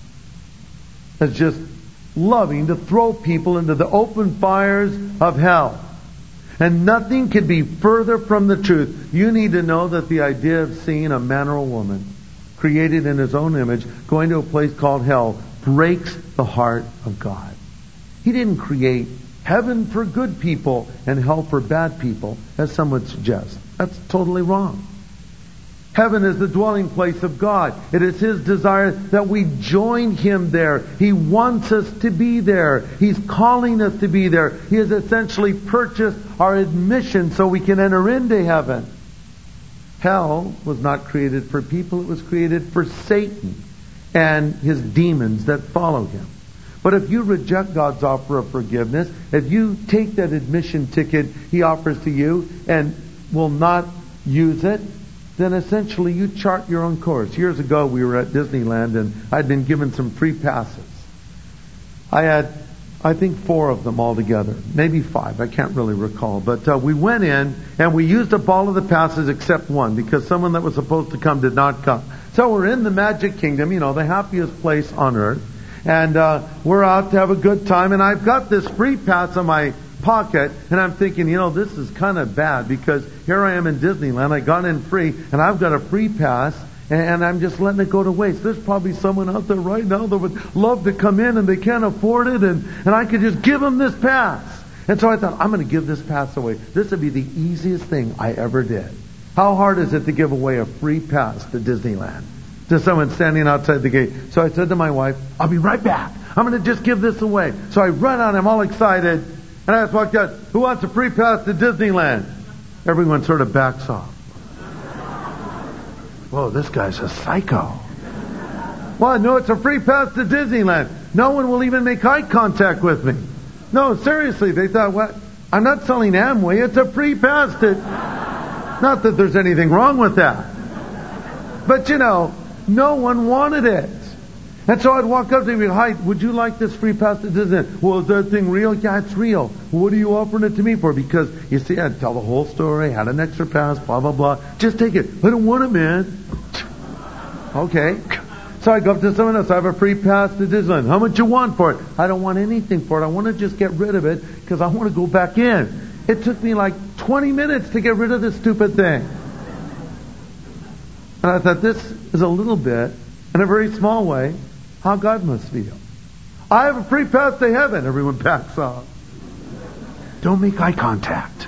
as just loving to throw people into the open fires of hell. And nothing could be further from the truth. You need to know that the idea of seeing a man or a woman created in His own image going to a place called hell breaks the heart of God. He didn't create heaven for good people and hell for bad people, as some would suggest. That's totally wrong. Heaven is the dwelling place of God. It is His desire that we join Him there. He wants us to be there. He's calling us to be there. He has essentially purchased our admission so we can enter into heaven. Hell was not created for people. It was created for Satan and his demons that follow him. But if you reject God's offer of forgiveness, if you take that admission ticket He offers to you and will not use it, then essentially you chart your own course. Years ago, we were at Disneyland, and I'd been given some free passes. I had, I think, 4 of them altogether. Maybe 5. I can't really recall. But we went in, and we used up all of the passes except one, because someone that was supposed to come did not come. So we're in the Magic Kingdom, the happiest place on earth. And we're out to have a good time. And I've got this free pass in my pocket, and I'm thinking, this is kind of bad, because here I am in Disneyland. I got in free, and I've got a free pass, and I'm just letting it go to waste. There's probably someone out there right now that would love to come in, and they can't afford it, and I could just give them this pass. And so I thought, I'm going to give this pass away. This would be the easiest thing I ever did. How hard is it to give away a free pass to Disneyland to someone standing outside the gate? So I said to my wife, I'll be right back. I'm going to just give this away. So I run out. I'm all excited. And I just walked out, who wants a free pass to Disneyland? Everyone sort of backs off. Whoa, this guy's a psycho. Well, no, it's a free pass to Disneyland. No one will even make eye contact with me. No, seriously, they thought, what? I'm not selling Amway. It's a free pass to... Not that there's anything wrong with that. But, no one wanted it. And so I'd walk up to him and go, hi, would you like this free pass to Disneyland? Well, is that thing real? Yeah, it's real. What are you offering it to me for? Because, you see, I'd tell the whole story, had an extra pass, blah, blah, blah. Just take it. I don't want it, man. Okay. So I go up to someone else. I have a free pass to Disneyland. How much you want for it? I don't want anything for it. I want to just get rid of it because I want to go back in. It took me like 20 minutes to get rid of this stupid thing. And I thought, this is a little bit, in a very small way, how God must feel. I have a free pass to heaven. Everyone backs off. Don't make eye contact.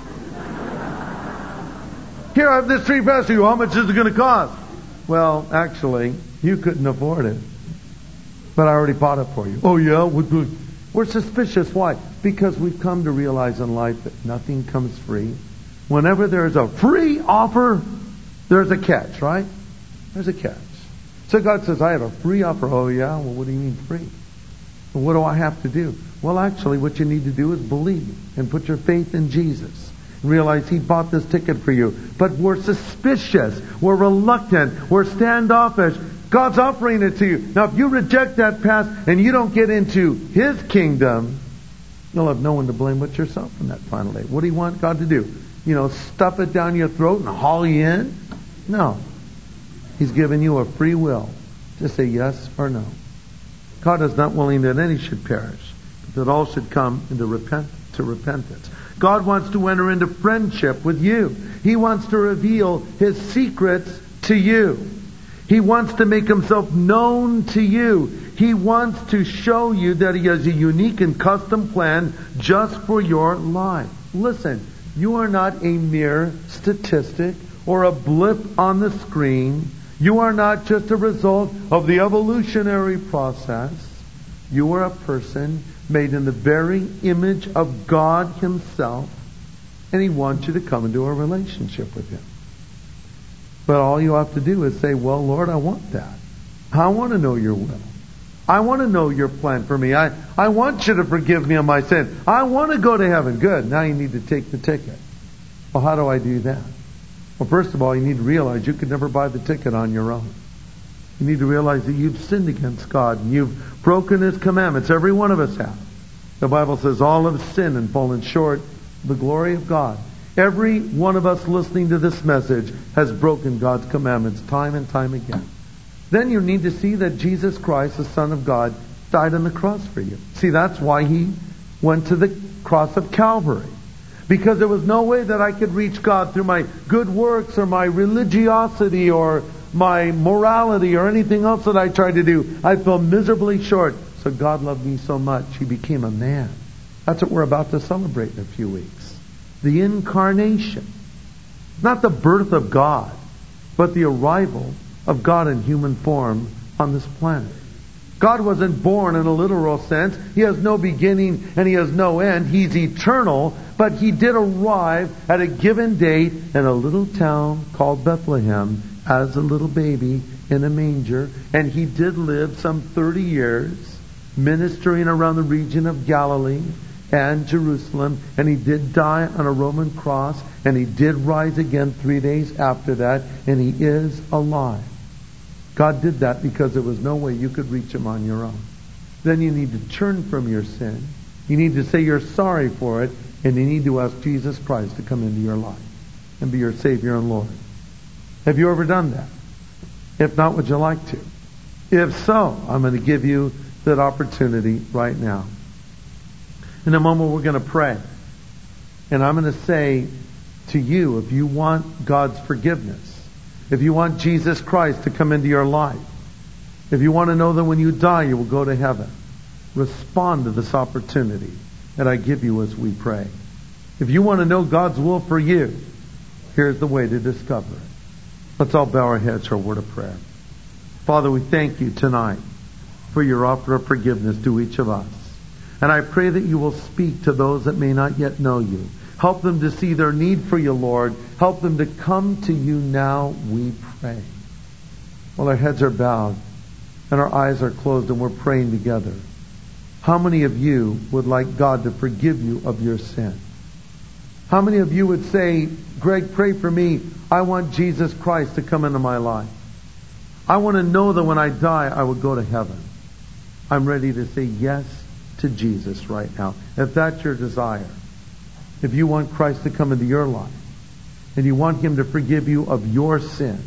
Here, I have this free pass to you. How much is it going to cost? Well, actually, you couldn't afford it. But I already bought it for you. Oh, yeah? We're suspicious. Why? Because we've come to realize in life that nothing comes free. Whenever there's a free offer, there's a catch, right? There's a catch. So God says, I have a free offer. Oh, yeah? Well, what do you mean free? Well, what do I have to do? Well, actually, what you need to do is believe and put your faith in Jesus. Realize He bought this ticket for you. But we're suspicious. We're reluctant. We're standoffish. God's offering it to you. Now, if you reject that pass and you don't get into His kingdom, you'll have no one to blame but yourself on that final day. What do you want God to do? Stuff it down your throat and haul you in? No. He's given you a free will to say yes or no. God is not willing that any should perish, but that all should come into repentance. God wants to enter into friendship with you. He wants to reveal His secrets to you. He wants to make Himself known to you. He wants to show you that He has a unique and custom plan just for your life. Listen, you are not a mere statistic or a blip on the screen. You are not just a result of the evolutionary process. You are a person made in the very image of God Himself, and He wants you to come into a relationship with Him. But all you have to do is say, well, Lord, I want that. I want to know your will. I want to know your plan for me. I want you to forgive me of my sin. I want to go to heaven. Good. Now you need to take the ticket. Well, how do I do that? Well, first of all, you need to realize you could never buy the ticket on your own. You need to realize that you've sinned against God and you've broken His commandments. Every one of us have. The Bible says all have sinned and fallen short of the glory of God. Every one of us listening to this message has broken God's commandments time and time again. Then you need to see that Jesus Christ, the Son of God, died on the cross for you. See, that's why He went to the cross of Calvary. Because there was no way that I could reach God through my good works or my religiosity or my morality or anything else that I tried to do. I fell miserably short. So God loved me so much, He became a man. That's what we're about to celebrate in a few weeks. The incarnation. Not the birth of God, but the arrival of God in human form on this planet. God wasn't born in a literal sense. He has no beginning and He has no end. He's eternal. But He did arrive at a given date in a little town called Bethlehem as a little baby in a manger. And He did live some 30 years ministering around the region of Galilee. and Jerusalem, and He did die on a Roman cross, and He did rise again 3 days after that, and He is alive. God did that because there was no way you could reach Him on your own. Then you need to turn from your sin. You need to say you're sorry for it, and you need to ask Jesus Christ to come into your life and be your Savior and Lord. Have you ever done that? If not, would you like to? If so, I'm going to give you that opportunity right now. In a moment, we're going to pray. And I'm going to say to you, if you want God's forgiveness, if you want Jesus Christ to come into your life, if you want to know that when you die, you will go to heaven, respond to this opportunity that I give you as we pray. If you want to know God's will for you, here's the way to discover it. Let's all bow our heads for a word of prayer. Father, we thank you tonight for your offer of forgiveness to each of us. And I pray that you will speak to those that may not yet know you. Help them to see their need for you, Lord. Help them to come to you now, we pray. While our heads are bowed and our eyes are closed and we're praying together, how many of you would like God to forgive you of your sin? How many of you would say, Greg, pray for me. I want Jesus Christ to come into my life. I want to know that when I die, I will go to heaven. I'm ready to say yes to Jesus right now. If that's your desire, if you want Christ to come into your life, and you want Him to forgive you of your sin,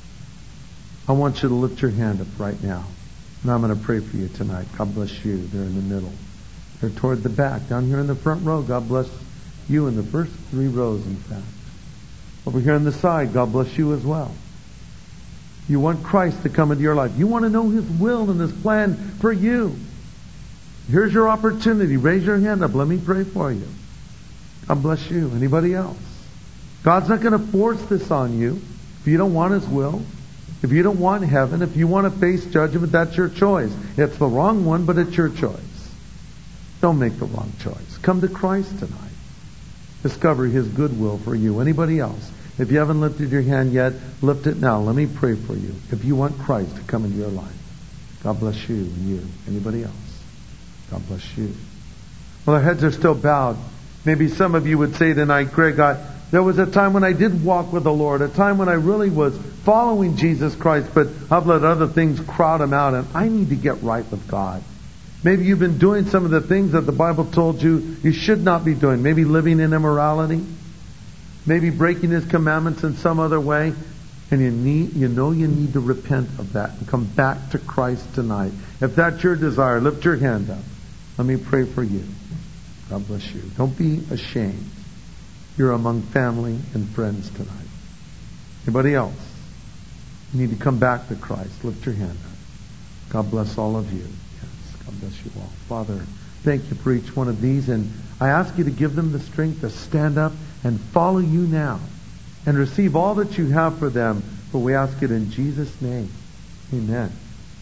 I want you to lift your hand up right now. And I'm going to pray for you tonight. God bless you. They're in the middle. They're toward the back. Down here in the front row, God bless you in the first 3 rows, in fact. Over here on the side, God bless you as well. You want Christ to come into your life. You want to know His will and His plan for you. Here's your opportunity. Raise your hand up. Let me pray for you. God bless you. Anybody else? God's not going to force this on you. If you don't want His will, if you don't want heaven, if you want to face judgment, that's your choice. It's the wrong one, but it's your choice. Don't make the wrong choice. Come to Christ tonight. Discover His good will for you. Anybody else? If you haven't lifted your hand yet, lift it now. Let me pray for you. If you want Christ to come into your life, God bless you and you. Anybody else? God bless you. Well, our heads are still bowed. Maybe some of you would say tonight, Greg, there was a time when I did walk with the Lord, a time when I really was following Jesus Christ, but I've let other things crowd Him out, and I need to get right with God. Maybe you've been doing some of the things that the Bible told you you should not be doing. Maybe living in immorality. Maybe breaking His commandments in some other way. And you need to repent of that and come back to Christ tonight. If that's your desire, lift your hand up. Let me pray for you. God bless you. Don't be ashamed. You're among family and friends tonight. Anybody else? You need to come back to Christ. Lift your hand up. God bless all of you. Yes, God bless you all. Father, thank you for each one of these, and I ask you to give them the strength to stand up and follow you now and receive all that you have for them. For we ask it in Jesus' name. Amen.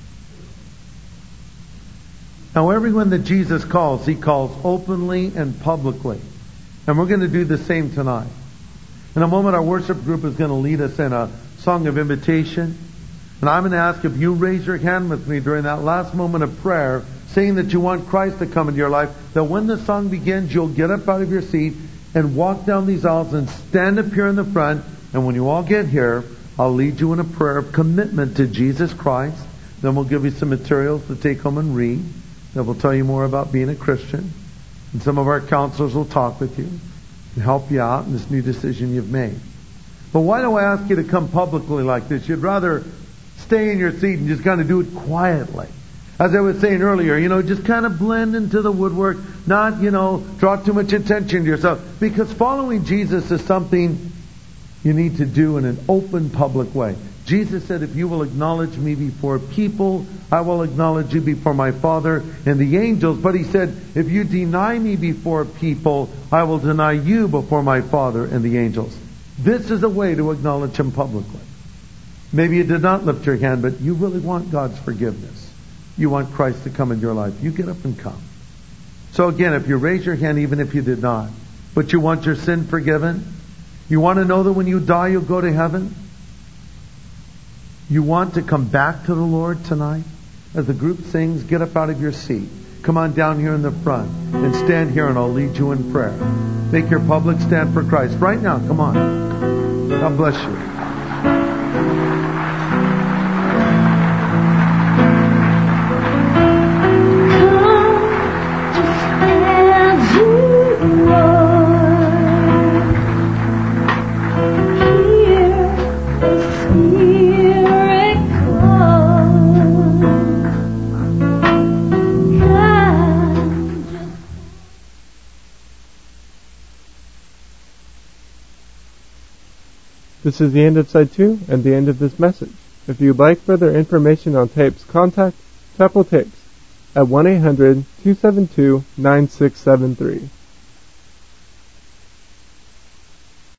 Now, everyone that Jesus calls, He calls openly and publicly. And we're going to do the same tonight. In a moment, our worship group is going to lead us in a song of invitation. And I'm going to ask if you raise your hand with me during that last moment of prayer, saying that you want Christ to come into your life, that when the song begins, you'll get up out of your seat and walk down these aisles and stand up here in the front. And when you all get here, I'll lead you in a prayer of commitment to Jesus Christ. Then we'll give you some materials to take home and read that will tell you more about being a Christian. And some of our counselors will talk with you and help you out in this new decision you've made. But why do I ask you to come publicly like this? You'd rather stay in your seat and just kind of do it quietly. As I was saying earlier, just kind of blend into the woodwork, not, draw too much attention to yourself. Because following Jesus is something you need to do in an open, public way. Jesus said, if you will acknowledge me before people, I will acknowledge you before my Father and the angels. But He said, if you deny me before people, I will deny you before my Father and the angels. This is a way to acknowledge Him publicly. Maybe you did not lift your hand, but you really want God's forgiveness. You want Christ to come in your life. You get up and come. So again, if you raise your hand, even if you did not, but you want your sin forgiven, you want to know that when you die, you'll go to heaven, you want to come back to the Lord tonight, as the group sings, get up out of your seat. come on down here in the front and stand here and I'll lead you in prayer. Make your public stand for Christ. Right now, come on. God bless you. This is the end of Side 2 and the end of this message. If you'd like further information on tapes, contact Chapel Tapes at 1-800-272-9673.